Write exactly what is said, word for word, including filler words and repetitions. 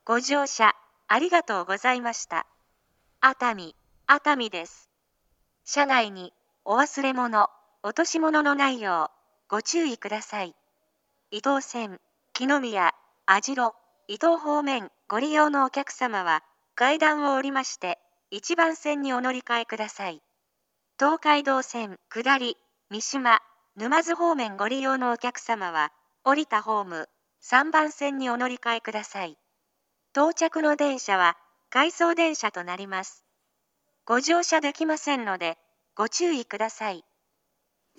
ご乗車ありがとうございました。熱海、熱海です。車内にお忘れ物、落とし物のないようご注意ください。伊東線、木の宮、網代、伊東方面ご利用のお客様は階段を降りましていちばん線にお乗り換えください。東海道線下り、三島、沼津方面ご利用のお客様は降りたホームさんばん線にお乗り換えください。到着の電車は回送電車となります。ご乗車できませんのでご注意ください。